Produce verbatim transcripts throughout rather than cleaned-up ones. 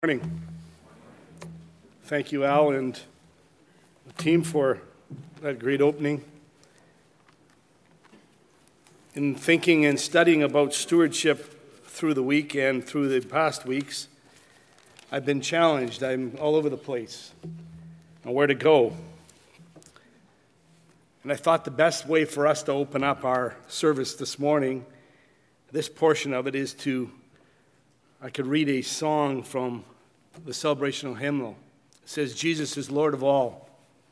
Morning. Thank you, Al, and the team for that great opening. In thinking and studying about stewardship through the week and through the past weeks, I've been challenged. I'm all over the place on where to go. And I thought the best way for us to open up our service this morning, this portion of it, is to, I could read a song from the celebrational hymnal. It says, Jesus is Lord of all.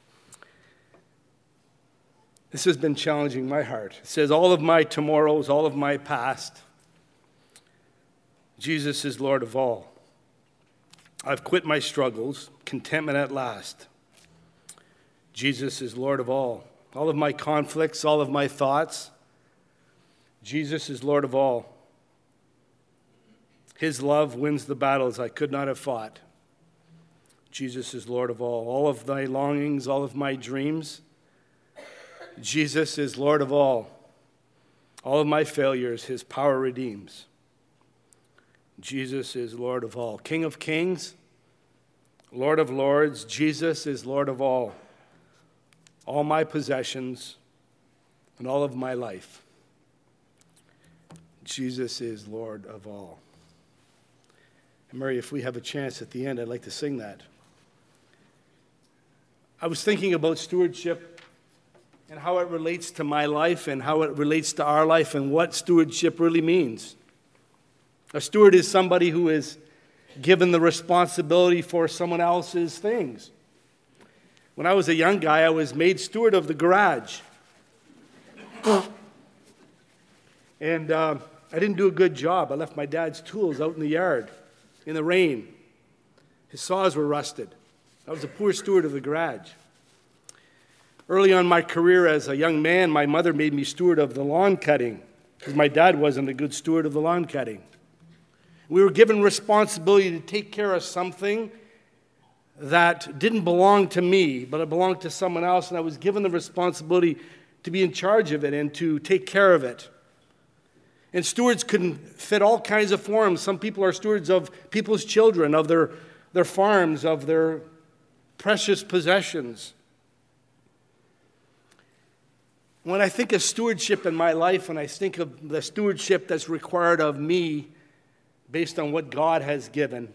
This has been challenging my heart. It says, all of my tomorrows, all of my past, Jesus is Lord of all. I've quit my struggles, contentment at last. Jesus is Lord of all. All of my conflicts, all of my thoughts, Jesus is Lord of all. His love wins the battles I could not have fought. Jesus is Lord of all. All of thy longings, all of my dreams, Jesus is Lord of all. All of my failures, his power redeems. Jesus is Lord of all. King of kings, Lord of lords, Jesus is Lord of all. All my possessions and all of my life, Jesus is Lord of all. And Mary, if we have a chance at the end, I'd like to sing that. I was thinking about stewardship and how it relates to my life and how it relates to our life and what stewardship really means. A steward is somebody who is given the responsibility for someone else's things. When I was a young guy, I was made steward of the garage. And uh, I didn't do a good job. I left my dad's tools out in the yard in the rain. His saws were rusted. I was a poor steward of the garage. Early on in my career as a young man, my mother made me steward of the lawn cutting because my dad wasn't a good steward of the lawn cutting. We were given responsibility to take care of something that didn't belong to me, but it belonged to someone else, and I was given the responsibility to be in charge of it and to take care of it. And stewards can fit all kinds of forms. Some people are stewards of people's children, of their, their farms, of their precious possessions. When I think of stewardship in my life, and I think of the stewardship that's required of me based on what God has given,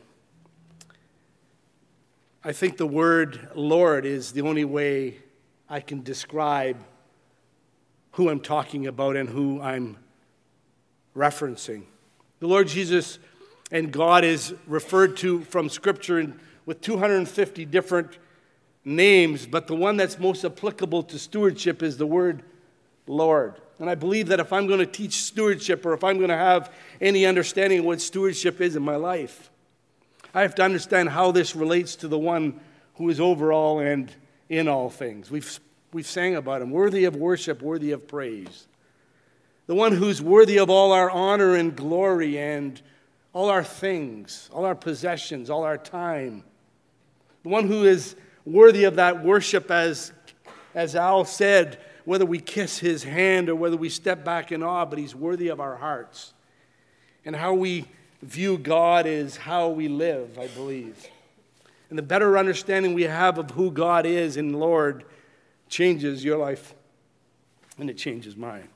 I think the word Lord is the only way I can describe who I'm talking about and who I'm referencing. The Lord Jesus and God is referred to from Scripture in, with two hundred fifty different names, but the one that's most applicable to stewardship is the word Lord. And I believe that if I'm going to teach stewardship, or if I'm going to have any understanding of what stewardship is in my life, I have to understand how this relates to the one who is over all and in all things. We've, we've sang about him, worthy of worship, worthy of praise. The one who's worthy of all our honor and glory and all our things, all our possessions, all our time. The one who is worthy of that worship, as, as Al said, whether we kiss his hand or whether we step back in awe, but he's worthy of our hearts. And how we view God is how we live, I believe. And the better understanding we have of who God is and Lord changes your life, and it changes mine.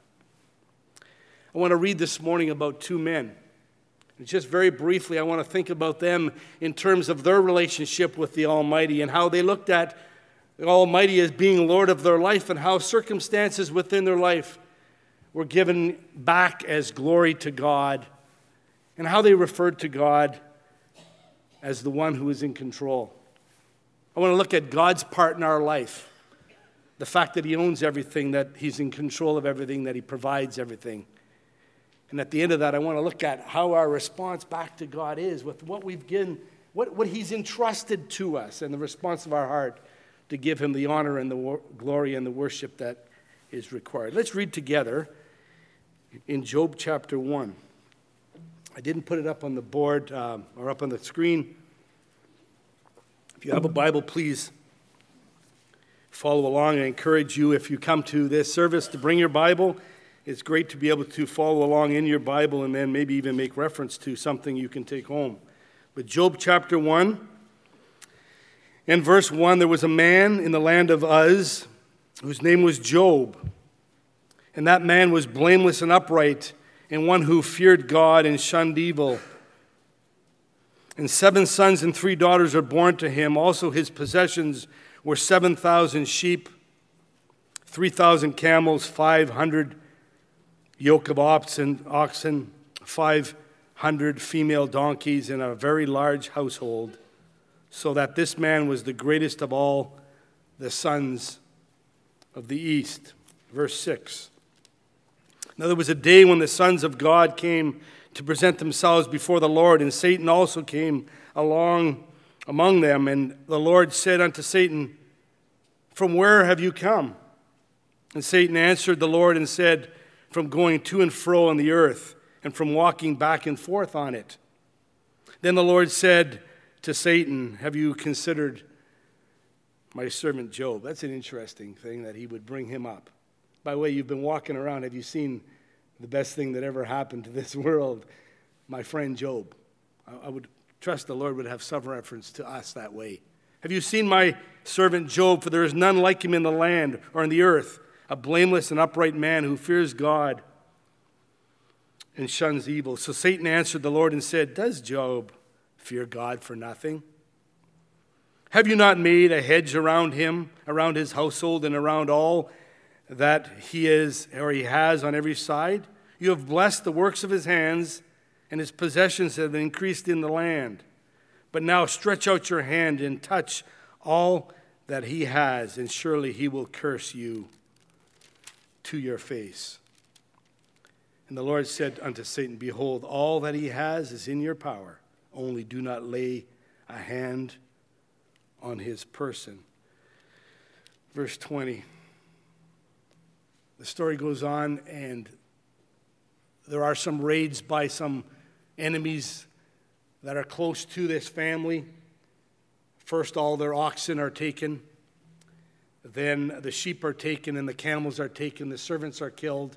I want to read this morning about two men. And just very briefly, I want to think about them in terms of their relationship with the Almighty and how they looked at the Almighty as being Lord of their life, and how circumstances within their life were given back as glory to God, and how they referred to God as the one who is in control. I want to look at God's part in our life, the fact that he owns everything, that he's in control of everything, that he provides everything. And at the end of that, I want to look at how our response back to God is with what we've given, what, what he's entrusted to us, and the response of our heart to give him the honor and the wor- glory and the worship that is required. Let's read together in Job chapter one. I didn't put it up on the board um, or up on the screen. If you have a Bible, please follow along. I encourage you, if you come to this service, to bring your Bible. It's great to be able to follow along in your Bible and then maybe even make reference to something you can take home. But Job chapter one, in verse one, there was a man in the land of Uz whose name was Job. And that man was blameless and upright, and one who feared God and shunned evil. And seven sons and three daughters are born to him. Also his possessions were seven thousand sheep, three thousand camels, five hundred yoke of oxen, oxen, five hundred female donkeys, and a very large household, so that this man was the greatest of all the sons of the east. Verse six. Now there was a day when the sons of God came to present themselves before the Lord, and Satan also came along among them. And the Lord said unto Satan, From where have you come? And Satan answered the Lord and said, From going to and fro on the earth, and from walking back and forth on it. Then the Lord said to Satan, Have you considered my servant Job? That's an interesting thing that he would bring him up. By the way, you've been walking around. Have you seen the best thing that ever happened to this world? My friend Job. I would trust the Lord would have some reference to us that way. Have you seen my servant Job? For there is none like him in the land or in the earth, a blameless and upright man who fears God and shuns evil. So Satan answered the Lord and said, Does Job fear God for nothing? Have you not made a hedge around him, around his household, and around all that he is or he has on every side? You have blessed the works of his hands, and his possessions have increased in the land. But now stretch out your hand and touch all that he has, and surely he will curse you to your face. And the Lord said unto Satan, Behold, all that he has is in your power. Only do not lay a hand on his person. Verse twenty. The story goes on, and there are some raids by some enemies that are close to this family. First, all their oxen are taken. Then the sheep are taken and the camels are taken. The servants are killed.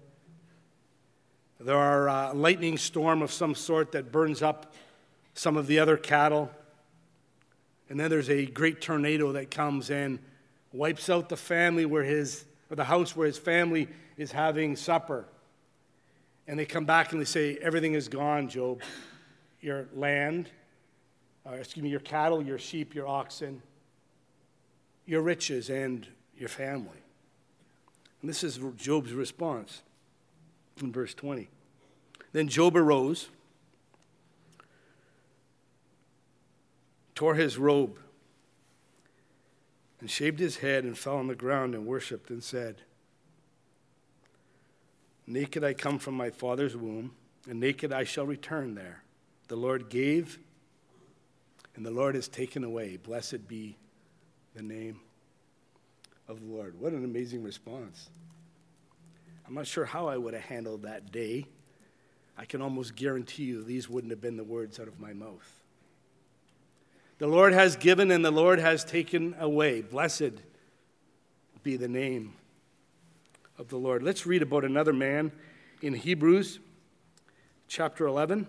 There are a lightning storm of some sort that burns up some of the other cattle. And then there's a great tornado that comes and wipes out the family where his or the house where his family is having supper. And they come back and they say, Everything is gone, Job. Your land, or excuse me, your cattle, your sheep, your oxen, your riches, and your family. And this is Job's response in verse twenty. Then Job arose, tore his robe, and shaved his head and fell on the ground and worshipped and said, Naked I come from my father's womb, and naked I shall return there. The Lord gave, and the Lord has taken away. Blessed be the name of the Lord. What an amazing response. I'm not sure how I would have handled that day. I can almost guarantee you these wouldn't have been the words out of my mouth. The Lord has given and the Lord has taken away. Blessed be the name of the Lord. Let's read about another man in Hebrews chapter eleven.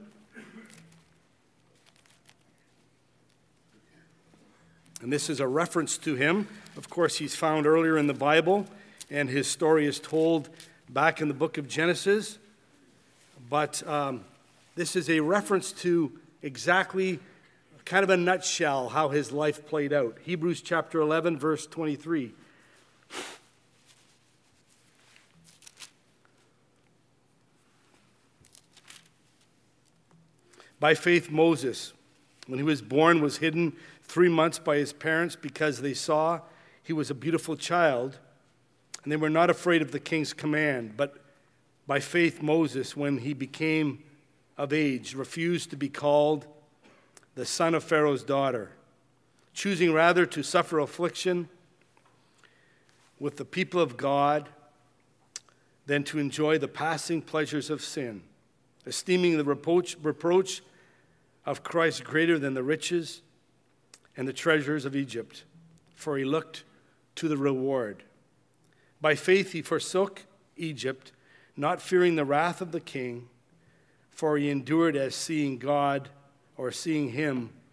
And this is a reference to him. Of course, he's found earlier in the Bible, and his story is told back in the book of Genesis. But um, this is a reference to exactly, kind of a nutshell, how his life played out. Hebrews chapter eleven, verse twenty-three. By faith, Moses, when he was born, was hidden three months by his parents because they saw he was a beautiful child, and they were not afraid of the king's command. But by faith, Moses, when he became of age, refused to be called the son of Pharaoh's daughter, choosing rather to suffer affliction with the people of God than to enjoy the passing pleasures of sin, esteeming the reproach, reproach of Christ greater than the riches and the treasures of Egypt, for he looked to the reward. By faith he forsook Egypt, not fearing the wrath of the king, for he endured as seeing God or seeing him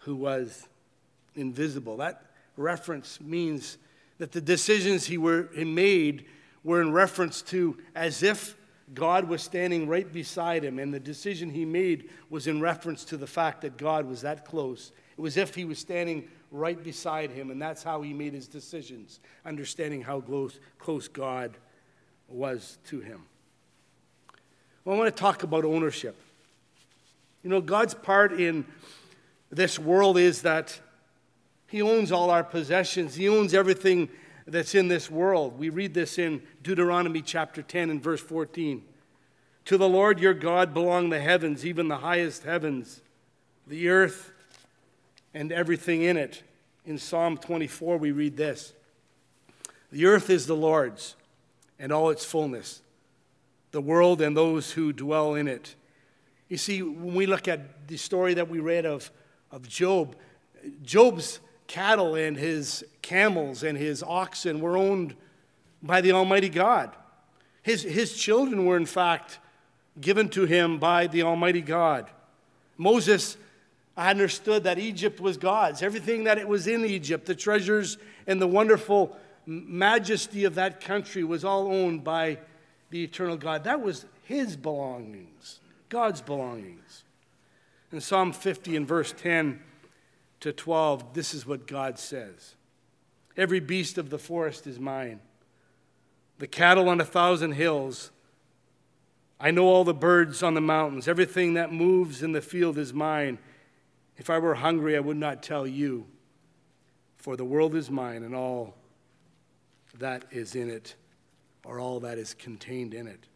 who was invisible. That reference means that the decisions he, were, he made were in reference to as if God was standing right beside him, and the decision he made was in reference to the fact that God was that close. It was as if he was standing right beside him, and that's how he made his decisions, understanding how close, close God was to him. Well, I want to talk about ownership. You know, God's part in this world is that he owns all our possessions. He owns everything that's in this world. We read this in Deuteronomy chapter ten and verse fourteen. To the Lord your God belong the heavens, even the highest heavens, the earth, and everything in it. In Psalm twenty-four, we read this. The earth is the Lord's, and all its fullness, the world and those who dwell in it. You see, when we look at the story that we read of, of Job, Job's cattle and his camels and his oxen were owned by the Almighty God. His, his children were, in fact, given to him by the Almighty God. Moses understood that Egypt was God's. Everything that it was in Egypt, the treasures and the wonderful majesty of that country was all owned by the eternal God. That was his belongings, God's belongings. In Psalm fifty and verse ten to twelve, this is what God says. Every beast of the forest is mine, the cattle on a thousand hills. I know all the birds on the mountains. Everything that moves in the field is mine. If I were hungry, I would not tell you, for the world is mine and all that is in it, or all that is contained in it.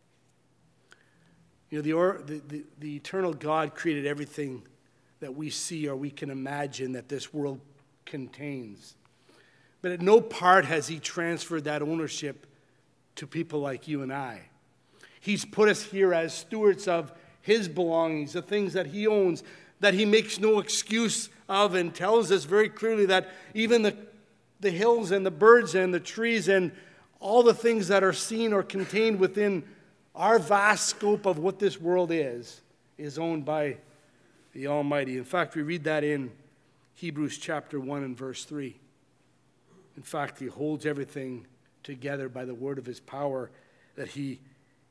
You know, the, or, the, the, the eternal God created everything that we see or we can imagine that this world contains. But at no part has he transferred that ownership to people like you and I. He's put us here as stewards of his belongings, the things that he owns, that he makes no excuse of, and tells us very clearly that even the, the hills and the birds and the trees and all the things that are seen or contained within our vast scope of what this world is, is owned by the Almighty. In fact, we read that in Hebrews chapter one and verse three. In fact, he holds everything together by the word of his power, that he,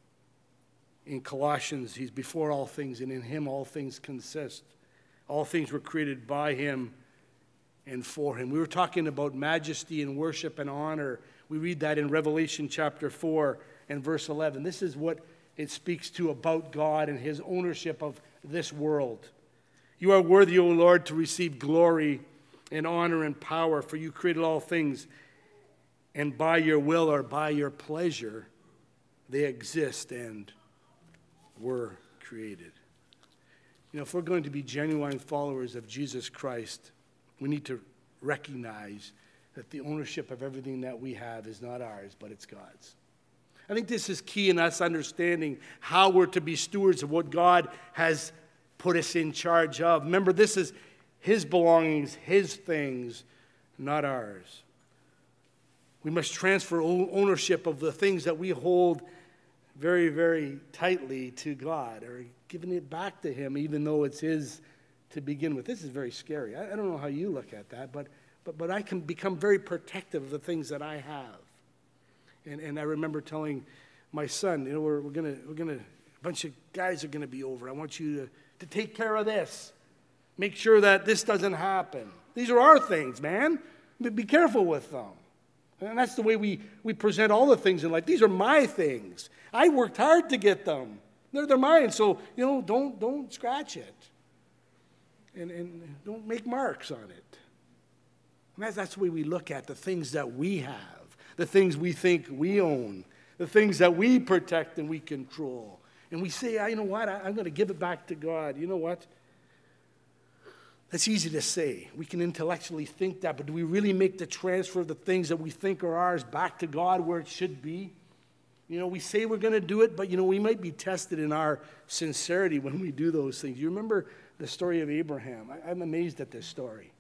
in Colossians, he's before all things, and in him all things consist. All things were created by him and for him. We were talking about majesty and worship and honor. We read that in Revelation chapter four and verse eleven. This is what it speaks to about God and his ownership of this world. You are worthy, O Lord, to receive glory and honor and power, for you created all things, and by your will or by your pleasure they exist and were created. You know, if we're going to be genuine followers of Jesus Christ, we need to recognize that the ownership of everything that we have is not ours, but it's God's. I think this is key in us understanding how we're to be stewards of what God has put us in charge of. Remember, this is his belongings, his things, not ours. We must transfer ownership of the things that we hold very, very tightly to God, or giving it back to him, even though it's his to begin with. This is very scary. I, I don't know how you look at that, but, but, but I can become very protective of the things that I have. And, and I remember telling my son, you know, we're, we're going we're gonna, a bunch of guys are going to be over. I want you to, to take care of this. Make sure that this doesn't happen. These are our things, man. Be careful with them. And that's the way we, we present all the things in life. These are my things. I worked hard to get them. They're, they're mine, so, you know, don't, don't scratch it. And, and don't make marks on it. And that's, that's the way we look at the things that we have, the things we think we own, the things that we protect and we control. And we say, you know what, I, I'm going to give it back to God. You know what? That's easy to say. We can intellectually think that, but do we really make the transfer of the things that we think are ours back to God where it should be? You know, we say we're going to do it, but, you know, we might be tested in our sincerity when we do those things. You remember the story of Abraham? I, I'm amazed at this story.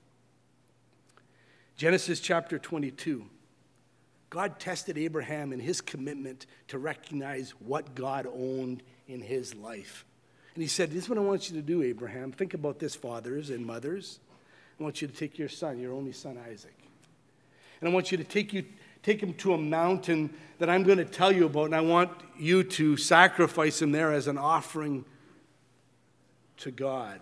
Genesis chapter twenty-two. God tested Abraham in his commitment to recognize what God owned in his life. And he said, this is what I want you to do, Abraham. Think about this, fathers and mothers. I want you to take your son, your only son, Isaac. And I want you to take you take him to a mountain that I'm going to tell you about, and I want you to sacrifice him there as an offering to God.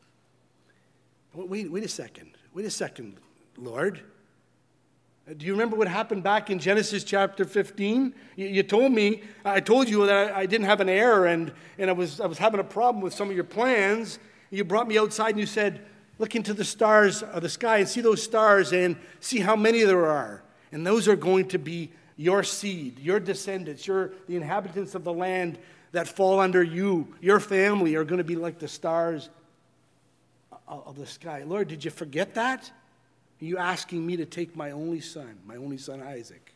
Wait, wait a second. Wait a second, Lord. Do you remember what happened back in Genesis chapter fifteen? You, you told me, I told you that I, I didn't have an heir, and, and I was I was having a problem with some of your plans. You brought me outside and you said, look into the stars of the sky and see those stars and see how many there are. And those are going to be your seed, your descendants, your the inhabitants of the land that fall under you. Your family are going to be like the stars of the sky. Lord, did you forget that? Are you asking me to take my only son, my only son Isaac?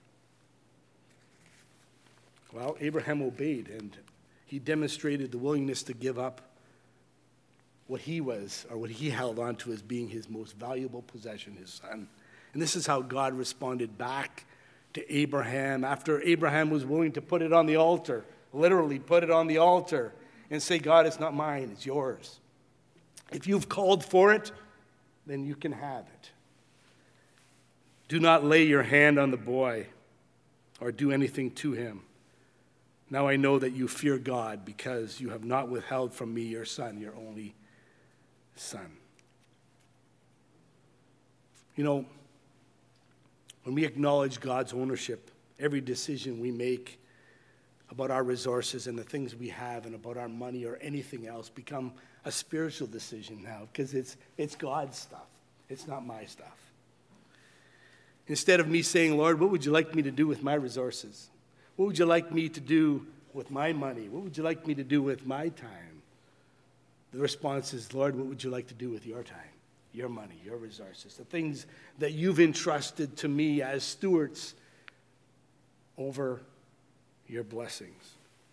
Well, Abraham obeyed, and he demonstrated the willingness to give up what he was, or what he held on to as being his most valuable possession, his son. And this is how God responded back to Abraham after Abraham was willing to put it on the altar, literally put it on the altar and say, God, it's not mine, it's yours. If you've called for it, then you can have it. Do not lay your hand on the boy or do anything to him. Now I know that you fear God because you have not withheld from me your son, your only son. You know, when we acknowledge God's ownership, every decision we make about our resources and the things we have and about our money or anything else become a spiritual decision now because it's, it's God's stuff. It's not my stuff. Instead of me saying, Lord, what would you like me to do with my resources? What would you like me to do with my money? What would you like me to do with my time? The response is, Lord, what would you like to do with your time, your money, your resources, the things that you've entrusted to me as stewards over your blessings?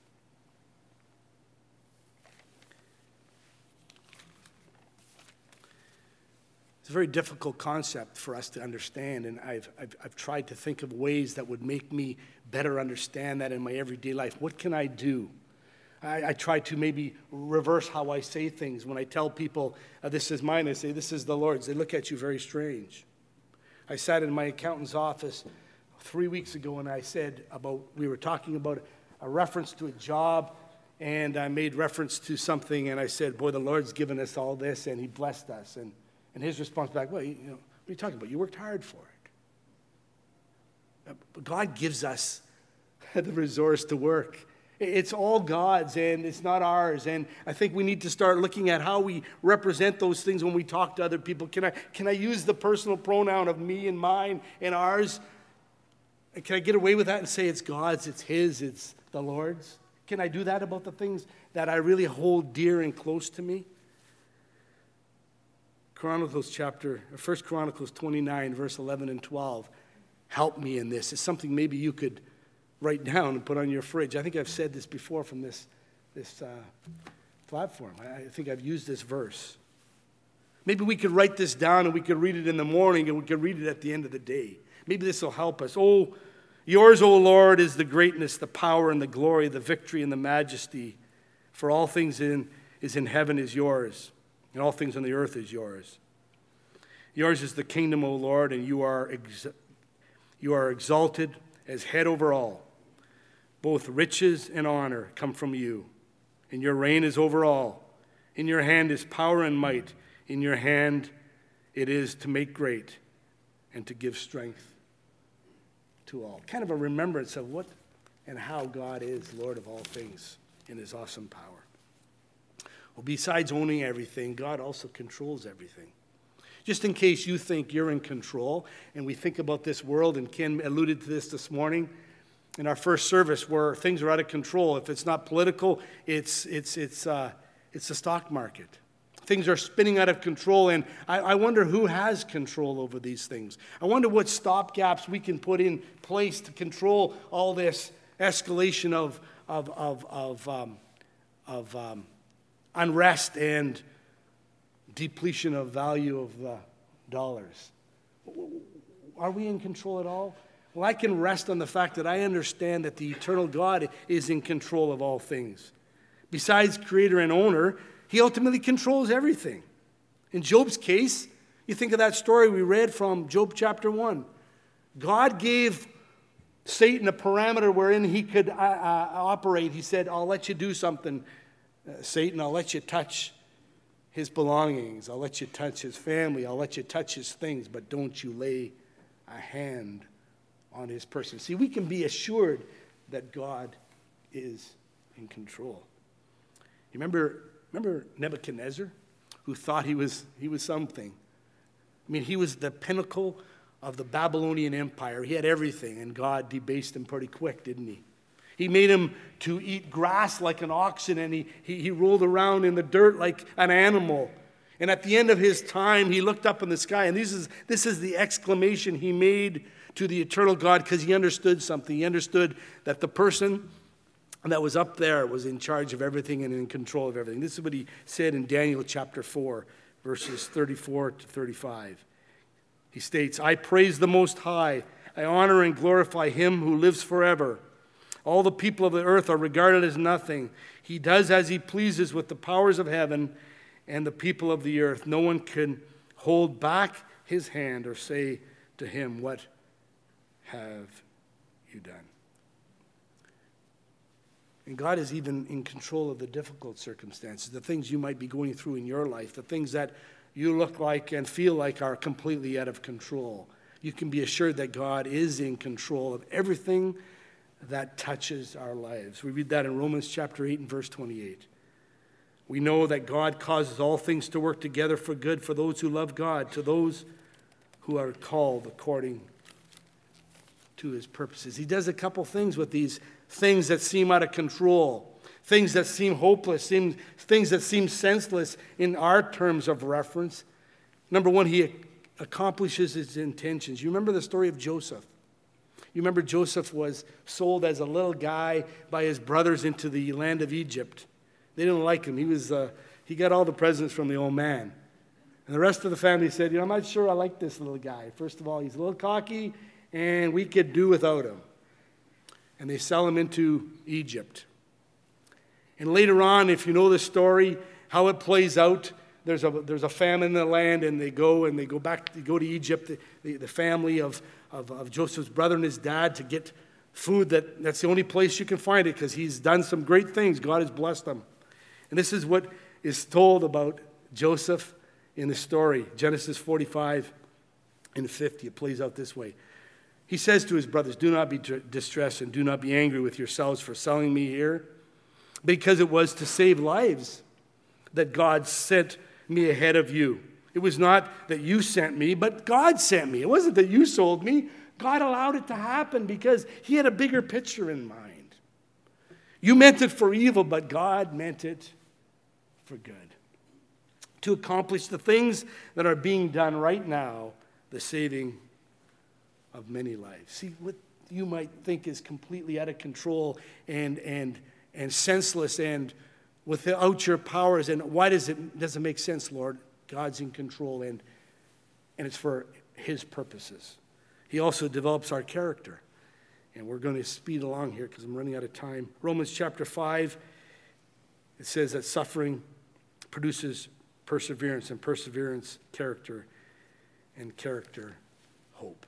It's a very difficult concept for us to understand, and I've, I've, I've tried to think of ways that would make me better understand that in my everyday life. What can I do? I, I try to maybe reverse how I say things. When I tell people, uh, this is mine, I say, this is the Lord's. They look at you very strange. I sat in my accountant's office three weeks ago, and I said about, we were talking about a reference to a job, and I made reference to something, and I said, boy, the Lord's given us all this, and he blessed us. And And his response back, well, you know, what are you talking about? You worked hard for it. But God gives us the resource to work. It's all God's, and it's not ours. And I think we need to start looking at how we represent those things when we talk to other people. Can I, can I use the personal pronoun of me and mine and ours? Can I get away with that and say it's God's, it's his, it's the Lord's? Can I do that about the things that I really hold dear and close to me? Chronicles chapter, First Chronicles twenty-nine, verse eleven and twelve. Help me in this. It's something maybe you could write down and put on your fridge. I think I've said this before from this, this uh, platform. I think I've used this verse. Maybe we could write this down and we could read it in the morning and we could read it at the end of the day. Maybe this will help us. Oh, yours, O Lord, is the greatness, the power, and the glory, the victory, and the majesty. For all things in is in heaven is yours, and all things on the earth is yours. Yours is the kingdom, O Lord, and you are ex- you are exalted as head over all. Both riches and honor come from you, and your reign is over all. In your hand is power and might. In your hand it is to make great and to give strength to all. Kind of a remembrance of what and how God is Lord of all things in his awesome power. Well, besides owning everything, God also controls everything. Just in case you think you're in control, and we think about this world, and Ken alluded to this this morning in our first service, where things are out of control. If it's not political, it's it's it's uh, it's the stock market. Things are spinning out of control, and I, I wonder who has control over these things. I wonder what stopgaps we can put in place to control all this escalation of of of of um, of um, unrest and depletion of value of the dollars. Are we in control at all? Well, I can rest on the fact that I understand that the eternal God is in control of all things. Besides creator and owner, he ultimately controls everything. In Job's case, you think of that story we read from Job chapter one. God gave Satan a parameter wherein he could uh, uh, operate. He said, I'll let you do something, uh, Satan. I'll let you touch his belongings. I'll let you touch his family. I'll let you touch his things, but don't you lay a hand on his person. See, we can be assured that God is in control. You remember, remember Nebuchadnezzar, who thought he was, he was something? I mean, he was the pinnacle of the Babylonian Empire. He had everything, and God debased him pretty quick, didn't he? He made him to eat grass like an oxen, and he, he, he rolled around in the dirt like an animal. And at the end of his time, he looked up in the sky, and this is, this is the exclamation he made to the eternal God, because he understood something. He understood that the person that was up there was in charge of everything and in control of everything. This is what he said in Daniel chapter four, verses thirty-four to thirty-five. He states, I praise the Most High. I honor and glorify him who lives forever. All the people of the earth are regarded as nothing. He does as he pleases with the powers of heaven and the people of the earth. No one can hold back his hand or say to him, what have you done? And God is even in control of the difficult circumstances, the things you might be going through in your life, the things that you look like and feel like are completely out of control. You can be assured that God is in control of everything that touches our lives. We read that in Romans chapter eight and verse twenty-eight. We know that God causes all things to work together for good for those who love God, to those who are called according to his purposes. He does a couple things with these things that seem out of control, things that seem hopeless, seem, things that seem senseless in our terms of reference. Number one, he accomplishes his intentions. You remember the story of Joseph. You remember Joseph was sold as a little guy by his brothers into the land of Egypt. They didn't like him. He was uh, he got all the presents from the old man. And the rest of the family said, you know, I'm not sure I like this little guy. First of all, he's a little cocky, and we could do without him. And they sell him into Egypt. And later on, if you know the story, how it plays out, there's a there's a famine in the land, and they go and they go back, they go to Egypt, the, the, the family of, of, of Joseph's brother and his dad, to get food. That, that's the only place you can find it, because he's done some great things. God has blessed them. And this is what is told about Joseph in the story, Genesis forty-five and fifty. It plays out this way. He says to his brothers, do not be distressed and do not be angry with yourselves for selling me here, because it was to save lives that God sent me ahead of you. It was not that you sent me, but God sent me. It wasn't that you sold me. God allowed it to happen because he had a bigger picture in mind. You meant it for evil, but God meant it for good, to accomplish the things that are being done right now, the saving of many lives. See, what you might think is completely out of control and and and senseless and without your powers, and why does it doesn't make sense, Lord? God's in control, and and it's for his purposes. He also develops our character. And we're going to speed along here because I'm running out of time. Romans chapter five, it says that suffering produces perseverance, and perseverance, character, and character, hope.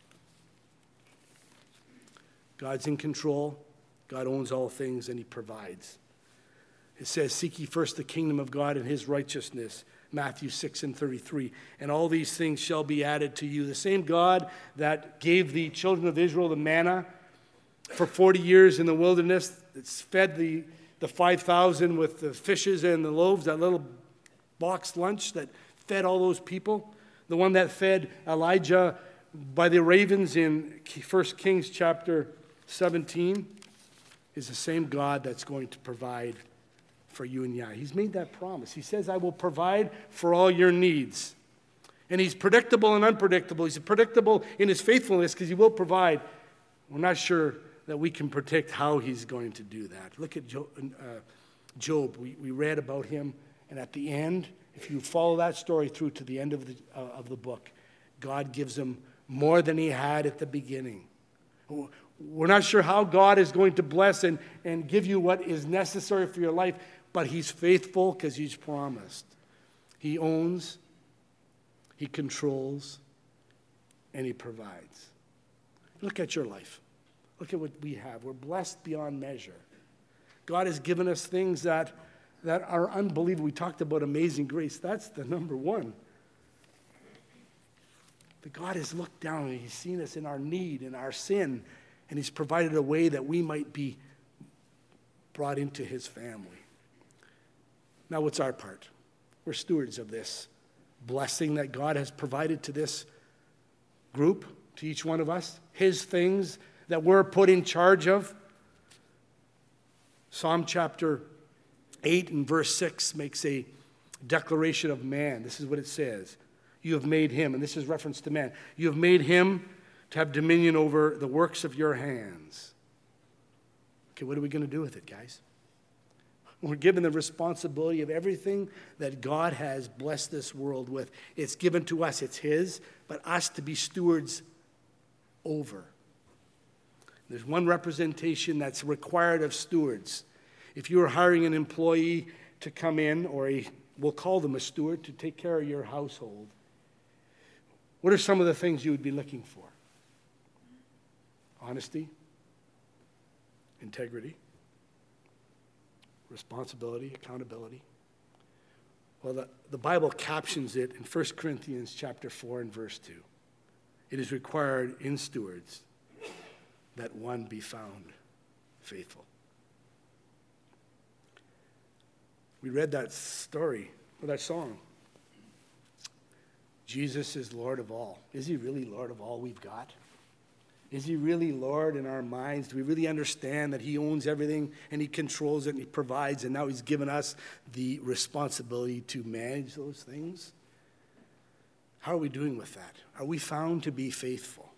God's in control. God owns all things, and he provides. It says, seek ye first the kingdom of God and his righteousness, Matthew six and thirty-three, and all these things shall be added to you. The same God that gave the children of Israel the manna for forty years in the wilderness, that's fed the, the five thousand with the fishes and the loaves, that little box lunch that fed all those people, the one that fed Elijah by the ravens in First Kings chapter seventeen, is the same God that's going to provide for you and I. He's made that promise. He says, I will provide for all your needs. And he's predictable and unpredictable. He's predictable in his faithfulness because he will provide. We're not sure that we can predict how he's going to do that. Look at Job. Uh, Job. We, we read about him, and at the end, if you follow that story through to the end of the, uh, of the book, God gives him more than he had at the beginning. We're not sure how God is going to bless and, and give you what is necessary for your life, but he's faithful because he's promised. He owns, he controls, and he provides. Look at your life. Look at what we have. We're blessed beyond measure. God has given us things that, that are unbelievable. We talked about amazing grace. That's the number one. But God has looked down and he's seen us in our need, in our sin, and he's provided a way that we might be brought into his family. Now, what's our part? We're stewards of this blessing that God has provided to this group, to each one of us, his things that we're put in charge of. Psalm chapter eight and verse six makes a declaration of man. This is what it says. You have made him, and this is reference to man. You have made him to have dominion over the works of your hands. Okay, what are we going to do with it, guys? We're given the responsibility of everything that God has blessed this world with. It's given to us. It's his, but us to be stewards over. There's one representation that's required of stewards. If you are hiring an employee to come in, or a, we'll call them a steward, to take care of your household, what are some of the things you would be looking for? Honesty, integrity, responsibility, accountability. Well, the, the Bible captions it in First Corinthians chapter four and verse two. It is required in stewards that one be found faithful. We read that story, or that song. Jesus is Lord of all. Is he really Lord of all we've got? Is he really Lord in our minds? Do we really understand that he owns everything and he controls it and he provides, and now he's given us the responsibility to manage those things? How are we doing with that? Are we found to be faithful?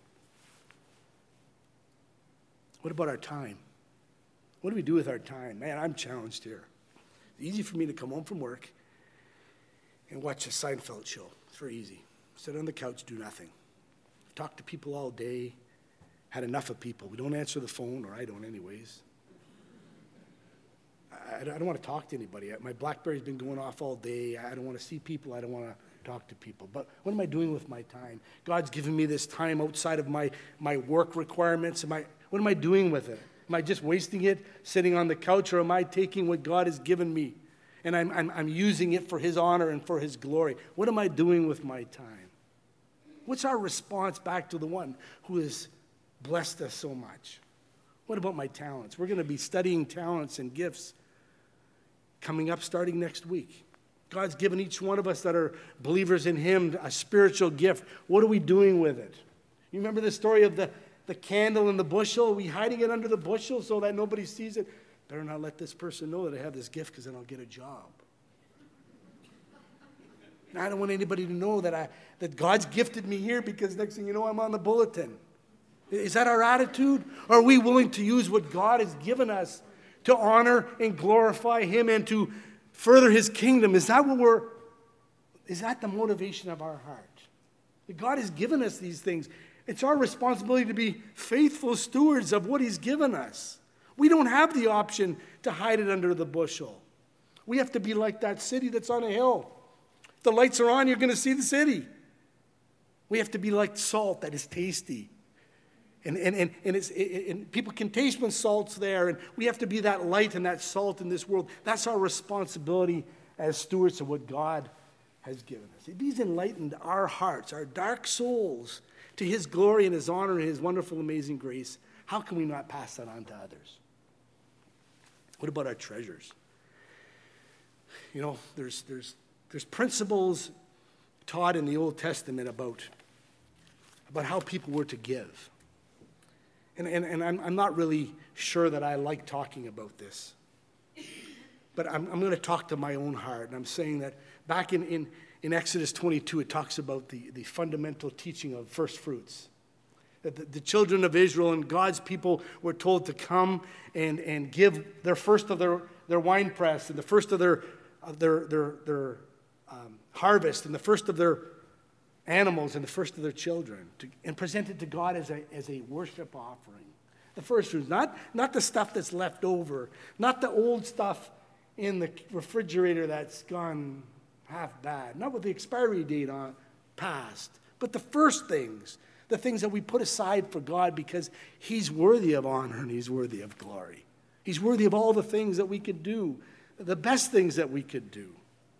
What about our time? What do we do with our time? Man, I'm challenged here. It's easy for me to come home from work and watch a Seinfeld show. It's very easy. Sit on the couch, do nothing. Talk to people all day. Had enough of people. We don't answer the phone, or I don't anyways. I, I don't want to talk to anybody. My BlackBerry's been going off all day. I don't want to see people. I don't want to talk to people. But what am I doing with my time? God's given me this time outside of my, my work requirements. Am I, what am I doing with it? Am I just wasting it sitting on the couch, or am I taking what God has given me and I'm, I'm, I'm using it for his honor and for his glory? What am I doing with my time? What's our response back to the one who has blessed us so much? What about my talents? We're going to be studying talents and gifts coming up starting next week. God's given each one of us that are believers in him a spiritual gift. What are we doing with it? You remember the story of the, the candle in the bushel? Are we hiding it under the bushel so that nobody sees it? Better not let this person know that I have this gift, because then I'll get a job. I don't want anybody to know that I that God's gifted me here, because next thing you know, I'm on the bulletin. Is that our attitude? Or are we willing to use what God has given us to honor and glorify him and to further his kingdom? Is that what we're, is that the motivation of our heart? That God has given us these things. It's our responsibility to be faithful stewards of what he's given us. We don't have the option to hide it under the bushel. We have to be like that city that's on a hill. If the lights are on, you're going to see the city. We have to be like salt that is tasty. And, and, and, and, it's, it, and people can taste when salt's there, and we have to be that light and that salt in this world. That's our responsibility as stewards of what God has given us. If he's enlightened our hearts, our dark souls, to his glory and his honor and his wonderful, amazing grace, how can we not pass that on to others? What about our treasures? You know, there's, there's, there's principles taught in the Old Testament about, about how people were to give. And, and, and I'm, I'm not really sure that I like talking about this. But I'm, I'm going to talk to my own heart. And I'm saying that back in, in, in Exodus twenty-two, it talks about the, the fundamental teaching of first fruits. That the, the children of Israel and God's people were told to come and, and give their first of their, their winepress and the first of their, of their, their, their um, harvest and the first of their animals and the first of their children, to, and present it to God as a, as a worship offering. The first fruits, not, not the stuff that's left over, not the old stuff in the refrigerator that's gone half bad, not with the expiry date on past, but the first things, the things that we put aside for God because he's worthy of honor and he's worthy of glory. He's worthy of all the things that we could do, the best things that we could do.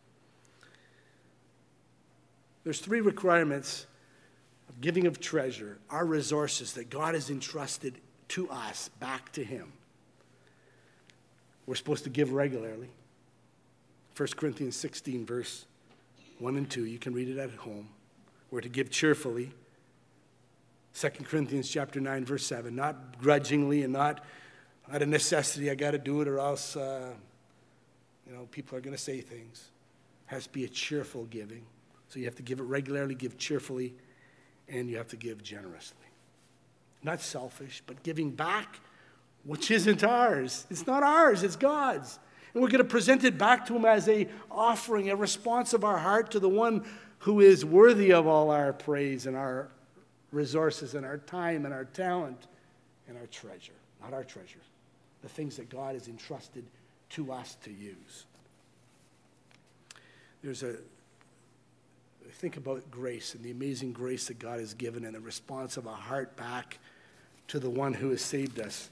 There's three requirements of giving of treasure, our resources that God has entrusted to us, back to him. We're supposed to give regularly. First Corinthians sixteen, verse one and two. You can read it at home. We're to give cheerfully. Second Corinthians chapter nine, verse seven. Not grudgingly and not out of necessity. I got to do it or else, uh, you know, people are going to say things. It has to be a cheerful giving. So you have to give it regularly, give cheerfully, and you have to give generously. Not selfish, but giving back, which isn't ours. It's not ours, it's God's. And we're going to present it back to him as an offering, a response of our heart to the one who is worthy of all our praise and our resources and our time and our talent and our treasure. Not our treasure, the things that God has entrusted to us to use. There's a, think about grace and the amazing grace that God has given and the response of a heart back to the one who has saved us.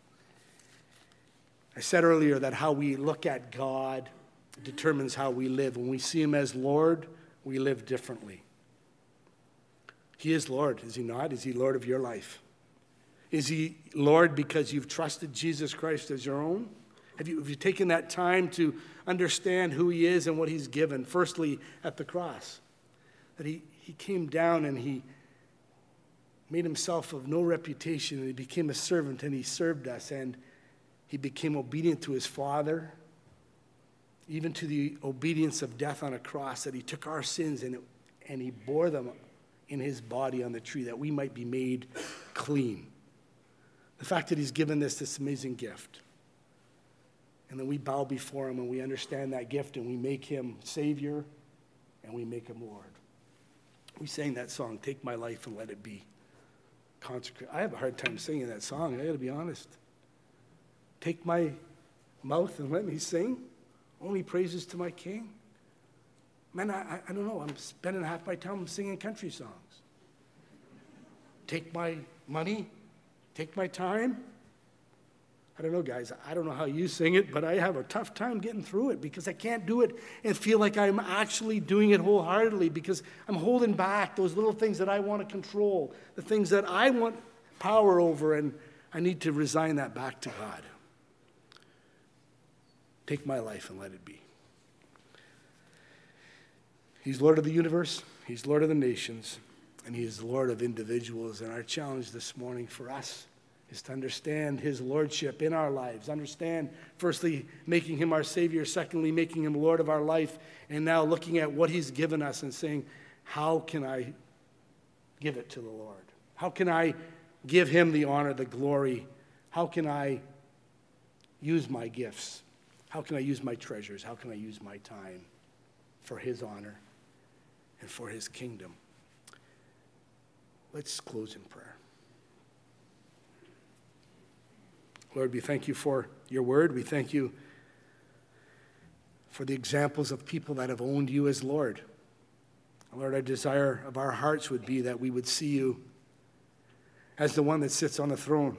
I said earlier that how we look at God determines how we live. When we see him as Lord, we live differently. He is Lord, is he not? Is he Lord of your life? Is he Lord because you've trusted Jesus Christ as your own? Have you, have you taken that time to understand who he is and what he's given? Firstly, at the cross, that he, he came down and he made himself of no reputation, and he became a servant, and he served us, and he became obedient to his Father, even to the obedience of death on a cross, that he took our sins and, it, and he bore them in his body on the tree, that we might be made clean. The fact that he's given us this amazing gift. And then we bow before him and we understand that gift and we make him Savior and we make him Lord. We sang that song, Take My Life and Let It Be. Consecrate. I have a hard time singing that song, I got to be honest. Take my mouth and let me sing. Only praises to my King. Man, I, I don't know. I'm spending half my time singing country songs. Take my money. Take my time. I don't know, guys. I don't know how you sing it, but I have a tough time getting through it because I can't do it and feel like I'm actually doing it wholeheartedly because I'm holding back those little things that I want to control, the things that I want power over, and I need to resign that back to God. Take my life and let it be. He's Lord of the universe, he's Lord of the nations, and he is Lord of individuals. And our challenge this morning for us is to understand his lordship in our lives. Understand, firstly, making him our Savior. Secondly, making him Lord of our life. And now looking at what he's given us and saying, how can I give it to the Lord? How can I give him the honor, the glory? How can I use my gifts? How can I use my treasures? How can I use my time for his honor and for his kingdom? Let's close in prayer. Lord, we thank you for your word. We thank you for the examples of people that have owned you as Lord. Lord, our desire of our hearts would be that we would see you as the one that sits on the throne,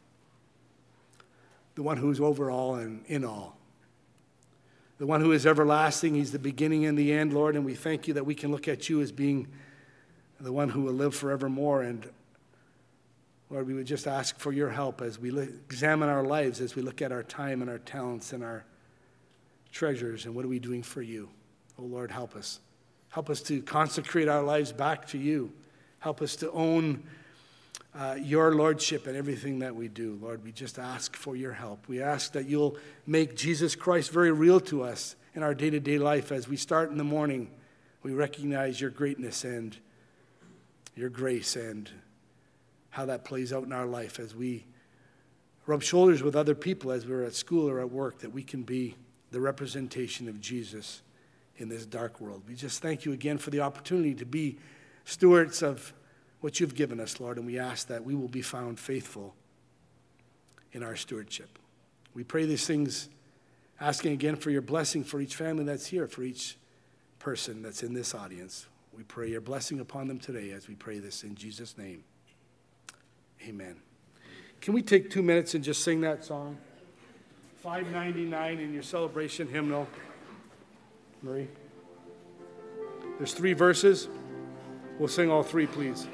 the one who's over all and in all, the one who is everlasting. He's the beginning and the end, Lord, and we thank you that we can look at you as being the one who will live forevermore. And Lord, we would just ask for your help as we examine our lives, as we look at our time and our talents and our treasures, and what are we doing for you? Oh, Lord, help us. Help us to consecrate our lives back to you. Help us to own uh, your lordship in everything that we do. Lord, we just ask for your help. We ask that you'll make Jesus Christ very real to us in our day-to-day life. As we start in the morning, we recognize your greatness and your grace and how that plays out in our life as we rub shoulders with other people as we're at school or at work, that we can be the representation of Jesus in this dark world. We just thank you again for the opportunity to be stewards of what you've given us, Lord, and we ask that we will be found faithful in our stewardship. We pray these things, asking again for your blessing for each family that's here, for each person that's in this audience. We pray your blessing upon them today as we pray this in Jesus' name. Amen. Can we take two minutes and just sing that song? five ninety-nine in your celebration hymnal. Marie? There's three verses. We'll sing all three, please.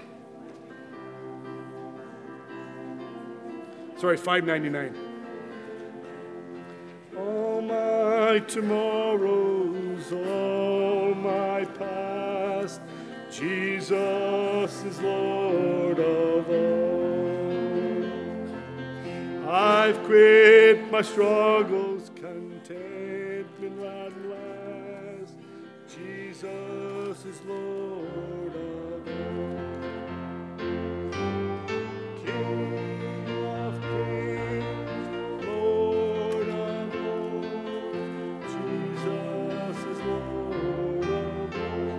Sorry, five ninety-nine. All my tomorrows, all my past, Jesus is Lord of all. I've quit my struggles, contentment at last. Jesus is Lord of all. King of kings, Lord of all. Jesus is Lord of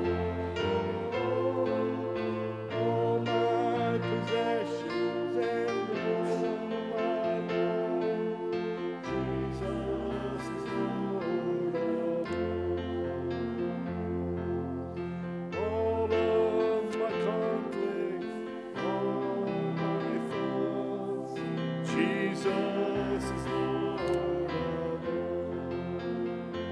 all. All my possessions and all my life, Jesus is Lord of all. All of my conflicts, all my faults, Jesus is Lord of all.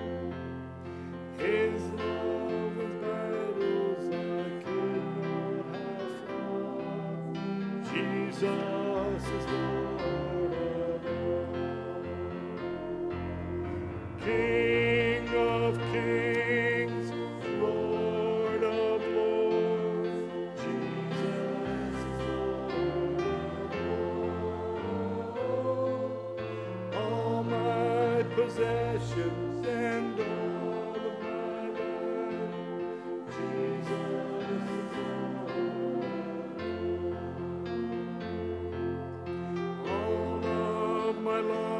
His love was battles I could not have fought. Jesus is Lord of all. King of kings, Lord of lords, Jesus is Lord of all. All my possessions and all of my life, Jesus is Lord of all. All of my life.